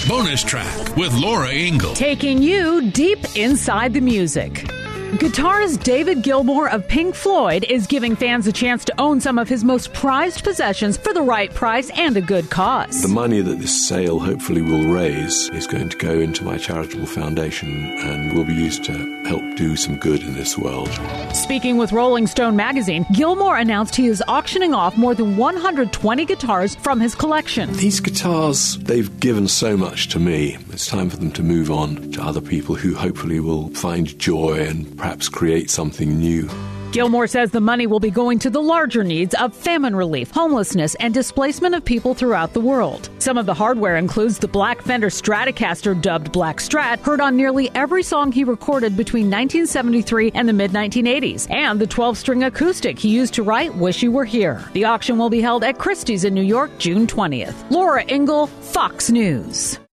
Bonus track with Laura Ingle. Taking you deep inside the music. Guitarist David Gilmour of Pink Floyd is giving fans a chance to own some of his most prized possessions for the right price and a good cause. The money that this sale hopefully will raise is going to go into my charitable foundation and will be used to help do some good in this world. Speaking with Rolling Stone magazine, Gilmour announced he is auctioning off more than 120 guitars from his collection. These guitars, they've given so much to me. It's time for them to move on to other people who hopefully will find joy and perhaps create something new. Gilmour says the money will be going to the larger needs of famine relief, homelessness, and displacement of people throughout the world. Some of the hardware includes the black Fender Stratocaster dubbed Black Strat, heard on nearly every song he recorded between 1973 and the mid-1980s, and the 12-string acoustic he used to write Wish You Were Here. The auction will be held at Christie's in New York, June 20th. Laura Ingle, Fox News.